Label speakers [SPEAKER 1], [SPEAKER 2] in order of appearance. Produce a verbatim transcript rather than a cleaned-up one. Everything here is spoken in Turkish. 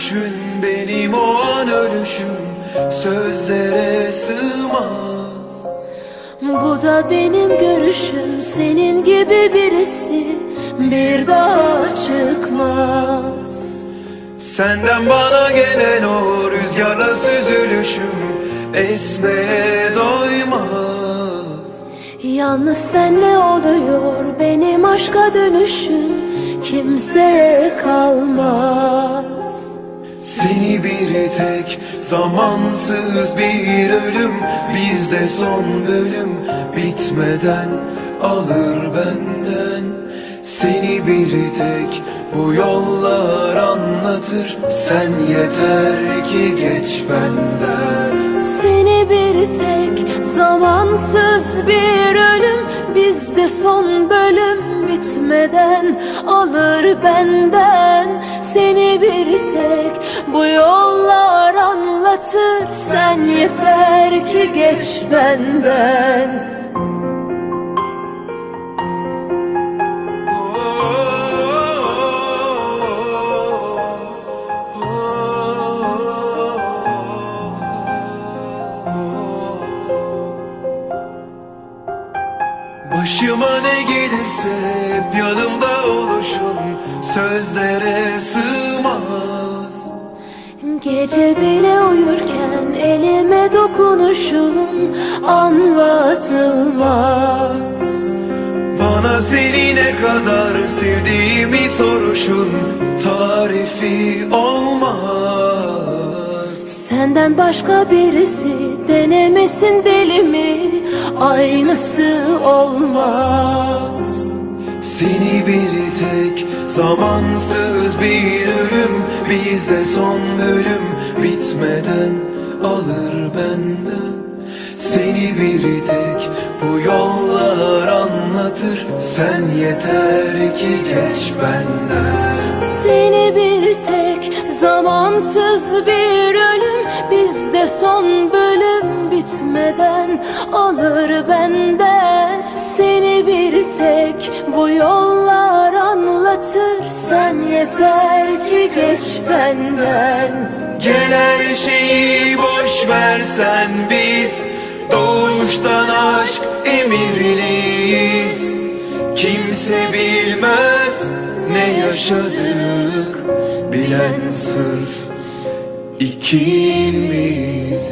[SPEAKER 1] gülüşün benim o an ölüşüm, sözlere sığmaz.
[SPEAKER 2] Bu da benim görüşüm, senin gibi birisi bir daha çıkmaz.
[SPEAKER 1] Senden bana gelen o rüzgarla süzülüşüm esmeye doymaz.
[SPEAKER 2] Yalnız senle oluyor benim aşka dönüşüm, kimseye kalmaz.
[SPEAKER 1] Seni bir tek zamansız bir ölüm, bizde son bölüm bitmeden alır benden. Seni bir tek bu yollar anlatır, sen yeter ki geç benden.
[SPEAKER 2] Seni bir tek zamansız bir ölüm, bizde son bölüm bitmeden alır benden. Seni bir tek bu yollar anlatır, sen yeter ki geç benden.
[SPEAKER 1] Başıma ne gelirse hep yanımda oluşun, sözlere sığmaz.
[SPEAKER 2] Gece bile uyurken elime dokunuşun anlatılmaz.
[SPEAKER 1] Bana seni ne kadar sevdiğimi soruşun, tarifi olmaz.
[SPEAKER 2] Senden başka birisi denemesin deli mi, aynısı olmaz.
[SPEAKER 1] Seni bir tek zamansız bir ölüm, bizde son bölüm bitmeden alır benden. Seni bir tek bu yollar anlatır, sen yeter ki geç benden.
[SPEAKER 2] Seni bir tek zamansız bir ölüm, bizde son bölüm bitmeden alır benden. Seni bir tek bu yollar anlatır, sen yeter ki geç benden.
[SPEAKER 1] Gel her şeyi boş versen, biz doğuştan aşk emirliyiz. Kimse bilmez ne yaşadık, bilen sırf ikimiz.